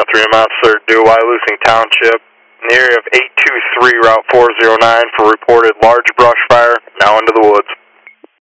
3 amounts, sir, due Wyalusing Township, in the area of 823 Route 409 for reported large brush fire, now into the woods.